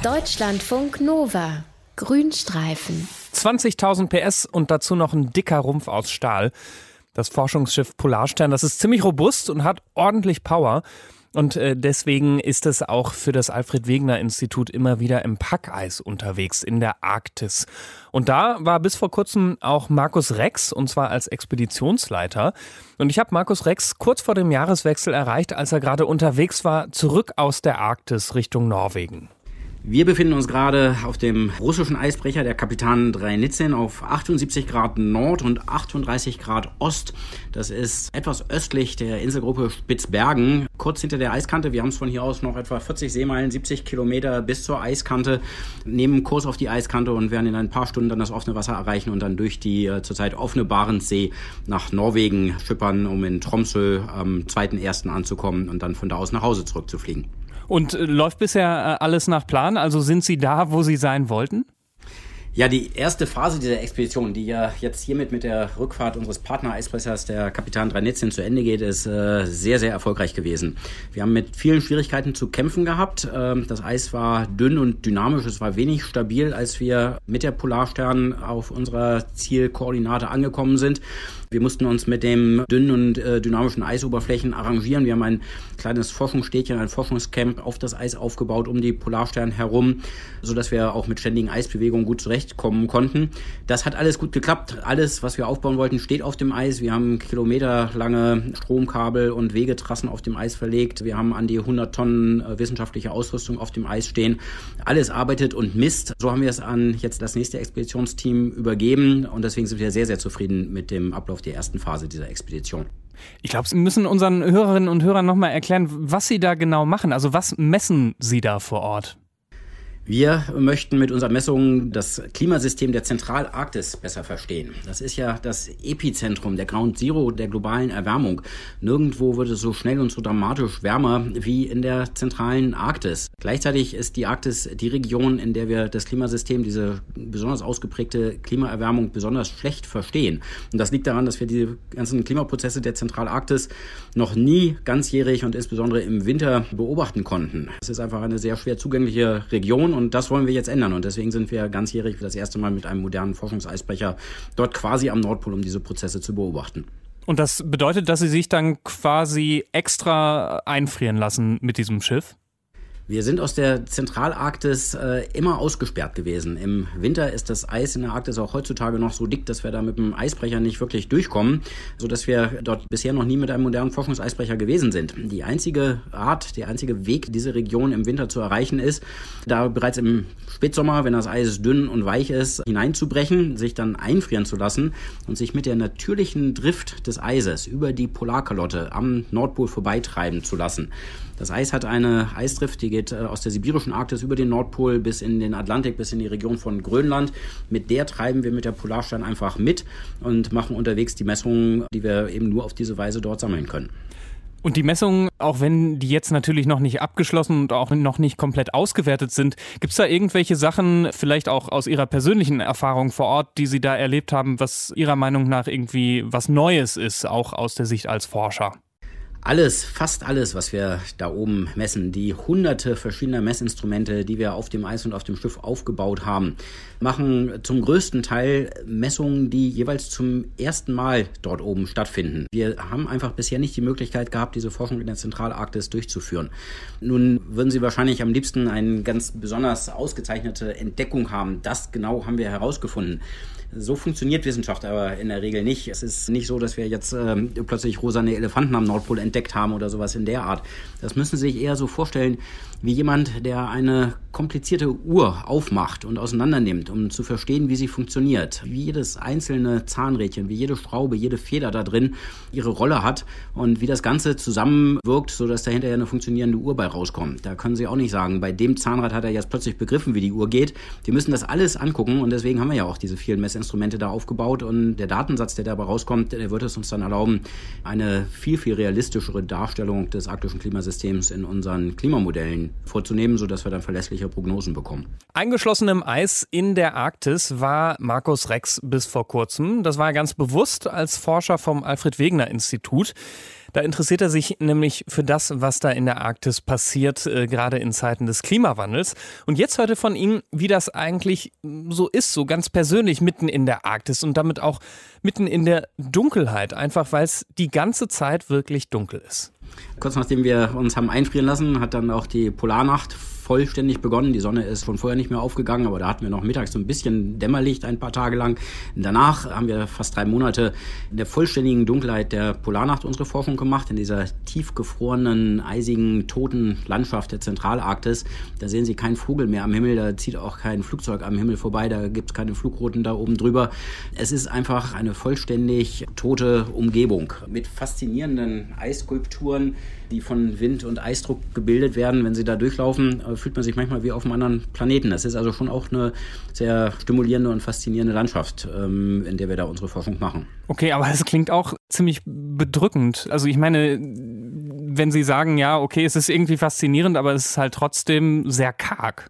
Deutschlandfunk Nova. Grünstreifen. 20.000 PS und dazu noch ein dicker Rumpf aus Stahl. Das Forschungsschiff Polarstern, das ist ziemlich robust und hat ordentlich Power. Und deswegen ist es auch für das Alfred-Wegener-Institut immer wieder im Packeis unterwegs in der Arktis. Und da war bis vor kurzem auch Markus Rex, und zwar als Expeditionsleiter. Und ich habe Markus Rex kurz vor dem Jahreswechsel erreicht, als er gerade unterwegs war, zurück aus der Arktis Richtung Norwegen. Wir befinden uns gerade auf dem russischen Eisbrecher der Kapitan Dreinicin auf 78 Grad Nord und 38 Grad Ost. Das ist etwas östlich der Inselgruppe Spitzbergen, kurz hinter der Eiskante. Wir haben es von hier aus noch etwa 40 Seemeilen, 70 Kilometer bis zur Eiskante, nehmen Kurs auf die Eiskante und werden in ein paar Stunden dann das offene Wasser erreichen und dann durch die zurzeit offene Barentssee nach Norwegen schippern, um in Tromsø am 2.1. anzukommen und dann von da aus nach Hause zurückzufliegen. Und läuft bisher alles nach Plan? Also sind Sie da, wo Sie sein wollten? Ja, die erste Phase dieser Expedition, die ja jetzt hiermit mit der Rückfahrt unseres Partner-Eisbrechers, der Kapitan Dreinicin, zu Ende geht, ist sehr, sehr erfolgreich gewesen. Wir haben mit vielen Schwierigkeiten zu kämpfen gehabt. Das Eis war dünn und dynamisch, es war wenig stabil, als wir mit der Polarstern auf unserer Zielkoordinate angekommen sind. Wir mussten uns mit dem dünnen und dynamischen Eisoberflächen arrangieren. Wir haben ein kleines Forschungsstädtchen, ein Forschungscamp auf das Eis aufgebaut, um die Polarstern herum, sodass wir auch mit ständigen Eisbewegungen gut zurechtkommen konnten. Das hat alles gut geklappt. Alles, was wir aufbauen wollten, steht auf dem Eis. Wir haben kilometerlange Stromkabel und Wegetrassen auf dem Eis verlegt. Wir haben an die 100 Tonnen wissenschaftliche Ausrüstung auf dem Eis stehen. Alles arbeitet und misst. So haben wir es an jetzt das nächste Expeditionsteam übergeben und deswegen sind wir sehr, sehr zufrieden mit dem Ablauf der ersten Phase dieser Expedition. Ich glaube, Sie müssen unseren Hörerinnen und Hörern nochmal erklären, was Sie da genau machen. Also was messen Sie da vor Ort? Wir möchten mit unseren Messungen das Klimasystem der Zentralarktis besser verstehen. Das ist ja das Epizentrum, der Ground Zero der globalen Erwärmung. Nirgendwo wird es so schnell und so dramatisch wärmer wie in der zentralen Arktis. Gleichzeitig ist die Arktis die Region, in der wir das Klimasystem, diese besonders ausgeprägte Klimaerwärmung, besonders schlecht verstehen. Und das liegt daran, dass wir die ganzen Klimaprozesse der Zentralarktis noch nie ganzjährig und insbesondere im Winter beobachten konnten. Es ist einfach eine sehr schwer zugängliche Region. Und das wollen wir jetzt ändern. Und deswegen sind wir ganzjährig das erste Mal mit einem modernen Forschungseisbrecher dort quasi am Nordpol, um diese Prozesse zu beobachten. Und das bedeutet, dass Sie sich dann quasi extra einfrieren lassen mit diesem Schiff? Wir sind aus der Zentralarktis immer ausgesperrt gewesen. Im Winter ist das Eis in der Arktis auch heutzutage noch so dick, dass wir da mit dem Eisbrecher nicht wirklich durchkommen, sodass wir dort bisher noch nie mit einem modernen Forschungseisbrecher gewesen sind. Die einzige Art, der einzige Weg, diese Region im Winter zu erreichen, ist, da bereits im Spätsommer, wenn das Eis dünn und weich ist, hineinzubrechen, sich dann einfrieren zu lassen und sich mit der natürlichen Drift des Eises über die Polarkalotte am Nordpol vorbeitreiben zu lassen. Das Eis hat eine Eisdrift, die geht aus der sibirischen Arktis über den Nordpol bis in den Atlantik, bis in die Region von Grönland. Mit der treiben wir mit der Polarstern einfach mit und machen unterwegs die Messungen, die wir eben nur auf diese Weise dort sammeln können. Und die Messungen, auch wenn die jetzt natürlich noch nicht abgeschlossen und auch noch nicht komplett ausgewertet sind, gibt es da irgendwelche Sachen, vielleicht auch aus Ihrer persönlichen Erfahrung vor Ort, die Sie da erlebt haben, was Ihrer Meinung nach irgendwie was Neues ist, auch aus der Sicht als Forscher? Alles, fast alles, was wir da oben messen, die hunderte verschiedener Messinstrumente, die wir auf dem Eis und auf dem Schiff aufgebaut haben, machen zum größten Teil Messungen, die jeweils zum ersten Mal dort oben stattfinden. Wir haben einfach bisher nicht die Möglichkeit gehabt, diese Forschung in der Zentralarktis durchzuführen. Nun würden Sie wahrscheinlich am liebsten eine ganz besonders ausgezeichnete Entdeckung haben. Das genau haben wir herausgefunden. So funktioniert Wissenschaft aber in der Regel nicht. Es ist nicht so, dass wir jetzt plötzlich rosane Elefanten am Nordpol entdeckt haben oder sowas in der Art. Das müssen Sie sich eher so vorstellen wie jemand, der eine komplizierte Uhr aufmacht und auseinandernimmt, um zu verstehen, wie sie funktioniert. Wie jedes einzelne Zahnrädchen, wie jede Schraube, jede Feder da drin ihre Rolle hat und wie das Ganze zusammenwirkt, sodass da hinterher eine funktionierende Uhr bei rauskommt. Da können Sie auch nicht sagen, bei dem Zahnrad hat er jetzt plötzlich begriffen, wie die Uhr geht. Die müssen das alles angucken und deswegen haben wir ja auch diese vielen Messinstrumente da aufgebaut und der Datensatz, der dabei rauskommt, der wird es uns dann erlauben, eine viel, viel realistischere Darstellung des arktischen Klimasystems in unseren Klimamodellen vorzunehmen, sodass wir dann verlässliche Prognosen bekommen. Eingeschlossen im Eis in der Arktis war Markus Rex bis vor kurzem. Das war er ganz bewusst als Forscher vom Alfred-Wegener-Institut. Da interessiert er sich nämlich für das, was da in der Arktis passiert, gerade in Zeiten des Klimawandels. Und jetzt hört er von ihm, wie das eigentlich so ist, so ganz persönlich mitten in der Arktis und damit auch mitten in der Dunkelheit, einfach weil es die ganze Zeit wirklich dunkel ist. Kurz nachdem wir uns haben einfrieren lassen, hat dann auch die Polarnacht vollständig begonnen. Die Sonne ist von vorher nicht mehr aufgegangen, aber da hatten wir noch mittags so ein bisschen Dämmerlicht ein paar Tage lang. Danach haben wir fast 3 Monate in der vollständigen Dunkelheit der Polarnacht unsere Forschung gemacht, in dieser tiefgefrorenen, eisigen, toten Landschaft der Zentralarktis. Da sehen Sie keinen Vogel mehr am Himmel, da zieht auch kein Flugzeug am Himmel vorbei, da gibt es keine Flugrouten da oben drüber. Es ist einfach eine vollständig tote Umgebung mit faszinierenden Eisskulpturen, die von Wind und Eisdruck gebildet werden. Wenn Sie da durchlaufen, fühlt man sich manchmal wie auf einem anderen Planeten. Das ist also schon auch eine sehr stimulierende und faszinierende Landschaft, in der wir da unsere Forschung machen. Okay, aber es klingt auch ziemlich bedrückend. Also ich meine, wenn Sie sagen, ja, okay, es ist irgendwie faszinierend, aber es ist halt trotzdem sehr karg.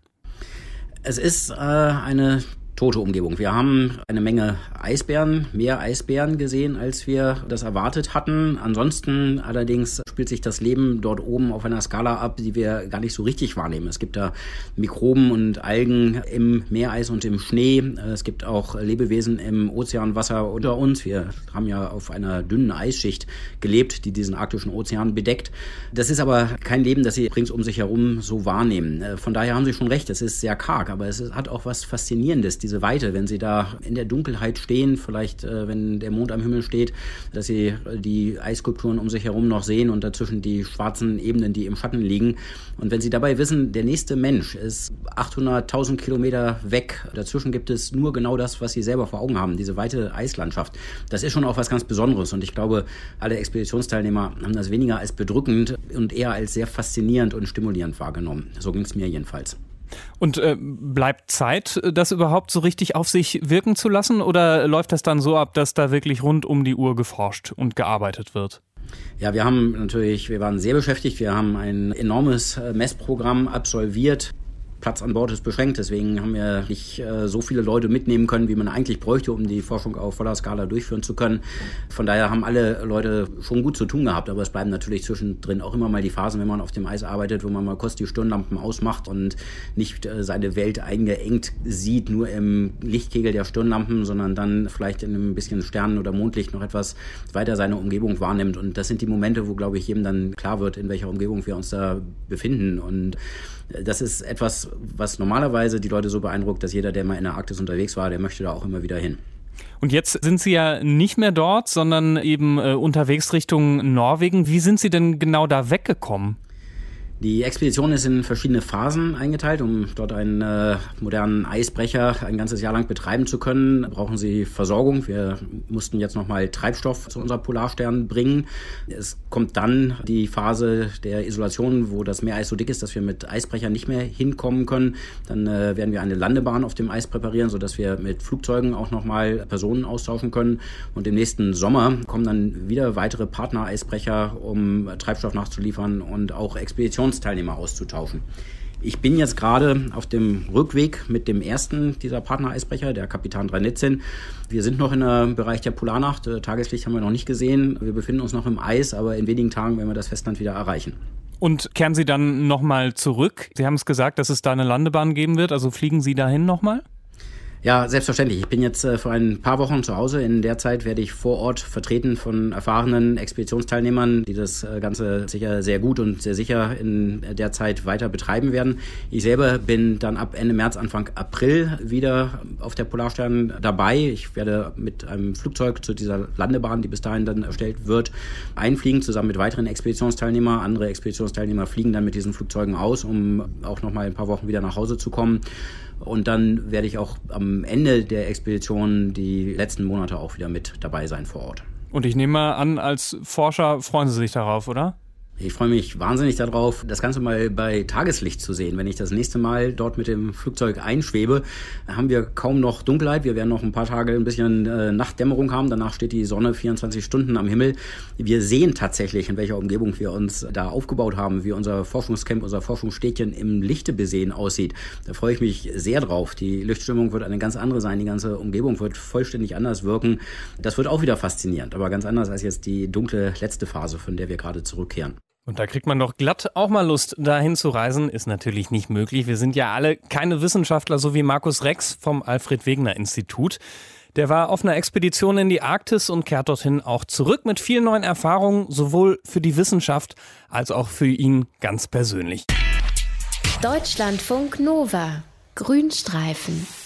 Es ist eine tote Umgebung. Wir haben eine Menge Eisbären, mehr Eisbären gesehen, als wir das erwartet hatten. Ansonsten allerdings spielt sich das Leben dort oben auf einer Skala ab, die wir gar nicht so richtig wahrnehmen. Es gibt da Mikroben und Algen im Meereis und im Schnee. Es gibt auch Lebewesen im Ozeanwasser unter uns. Wir haben ja auf einer dünnen Eisschicht gelebt, die diesen arktischen Ozean bedeckt. Das ist aber kein Leben, das Sie rings um sich herum so wahrnehmen. Von daher haben Sie schon recht, es ist sehr karg, aber es hat auch was Faszinierendes, diese Weite, wenn Sie da in der Dunkelheit stehen, vielleicht wenn der Mond am Himmel steht, dass Sie die Eisskulpturen um sich herum noch sehen und dazwischen die schwarzen Ebenen, die im Schatten liegen. Und wenn Sie dabei wissen, der nächste Mensch ist 800.000 Kilometer weg, dazwischen gibt es nur genau das, was Sie selber vor Augen haben, diese weite Eislandschaft. Das ist schon auch was ganz Besonderes und ich glaube, alle Expeditionsteilnehmer haben das weniger als bedrückend und eher als sehr faszinierend und stimulierend wahrgenommen. So ging es mir jedenfalls. Und bleibt Zeit, das überhaupt so richtig auf sich wirken zu lassen? Oder läuft das dann so ab, dass da wirklich rund um die Uhr geforscht und gearbeitet wird? Ja, wir waren sehr beschäftigt. Wir haben ein enormes Messprogramm absolviert. Platz an Bord ist beschränkt, deswegen haben wir nicht so viele Leute mitnehmen können, wie man eigentlich bräuchte, um die Forschung auf voller Skala durchführen zu können. Von daher haben alle Leute schon gut zu tun gehabt, aber es bleiben natürlich zwischendrin auch immer mal die Phasen, wenn man auf dem Eis arbeitet, wo man mal kurz die Stirnlampen ausmacht und nicht seine Welt eingeengt sieht, nur im Lichtkegel der Stirnlampen, sondern dann vielleicht in einem bisschen Sternen- oder Mondlicht noch etwas weiter seine Umgebung wahrnimmt. Und das sind die Momente, wo, glaube ich, jedem dann klar wird, in welcher Umgebung wir uns da befinden. Und das ist etwas, was normalerweise die Leute so beeindruckt, dass jeder, der mal in der Arktis unterwegs war, der möchte da auch immer wieder hin. Und jetzt sind Sie ja nicht mehr dort, sondern eben unterwegs Richtung Norwegen. Wie sind Sie denn genau da weggekommen? Die Expedition ist in verschiedene Phasen eingeteilt. Um dort einen modernen Eisbrecher ein ganzes Jahr lang betreiben zu können, brauchen sie Versorgung. Wir mussten jetzt nochmal Treibstoff zu unserer Polarstern bringen. Es kommt dann die Phase der Isolation, wo das Meereis so dick ist, dass wir mit Eisbrechern nicht mehr hinkommen können. Dann werden wir eine Landebahn auf dem Eis präparieren, sodass wir mit Flugzeugen auch nochmal Personen austauschen können. Und im nächsten Sommer kommen dann wieder weitere Partner-Eisbrecher, um Treibstoff nachzuliefern und auch Expeditionsteilnehmer auszutauschen. Ich bin jetzt gerade auf dem Rückweg mit dem ersten dieser Partner-Eisbrecher, der Kapitan Dranitsin. Wir sind noch im Bereich der Polarnacht. Tageslicht haben wir noch nicht gesehen. Wir befinden uns noch im Eis, aber in wenigen Tagen werden wir das Festland wieder erreichen. Und kehren Sie dann nochmal zurück? Sie haben es gesagt, dass es da eine Landebahn geben wird. Also fliegen Sie dahin nochmal? Ja, selbstverständlich. Ich bin jetzt für ein paar Wochen zu Hause. In der Zeit werde ich vor Ort vertreten von erfahrenen Expeditionsteilnehmern, die das Ganze sicher sehr gut und sehr sicher in der Zeit weiter betreiben werden. Ich selber bin dann ab Ende März, Anfang April wieder auf der Polarstern dabei. Ich werde mit einem Flugzeug zu dieser Landebahn, die bis dahin dann erstellt wird, einfliegen, zusammen mit weiteren Expeditionsteilnehmern. Andere Expeditionsteilnehmer fliegen dann mit diesen Flugzeugen aus, um auch noch mal ein paar Wochen wieder nach Hause zu kommen. Und dann werde ich auch am Ende der Expedition die letzten Monate auch wieder mit dabei sein vor Ort. Und ich nehme mal an, als Forscher freuen Sie sich darauf, oder? Ich freue mich wahnsinnig darauf, das Ganze mal bei Tageslicht zu sehen. Wenn ich das nächste Mal dort mit dem Flugzeug einschwebe, haben wir kaum noch Dunkelheit. Wir werden noch ein paar Tage ein bisschen Nachtdämmerung haben. Danach steht die Sonne 24 Stunden am Himmel. Wir sehen tatsächlich, in welcher Umgebung wir uns da aufgebaut haben, wie unser Forschungscamp, unser Forschungsstädtchen im Lichte besehen aussieht. Da freue ich mich sehr drauf. Die Lichtstimmung wird eine ganz andere sein. Die ganze Umgebung wird vollständig anders wirken. Das wird auch wieder faszinierend, aber ganz anders als jetzt die dunkle letzte Phase, von der wir gerade zurückkehren. Und da kriegt man doch glatt auch mal Lust, dahin zu reisen. Ist natürlich nicht möglich. Wir sind ja alle keine Wissenschaftler, so wie Markus Rex vom Alfred-Wegener-Institut. Der war auf einer Expedition in die Arktis und kehrt dorthin auch zurück mit vielen neuen Erfahrungen, sowohl für die Wissenschaft als auch für ihn ganz persönlich. Deutschlandfunk Nova. Grünstreifen.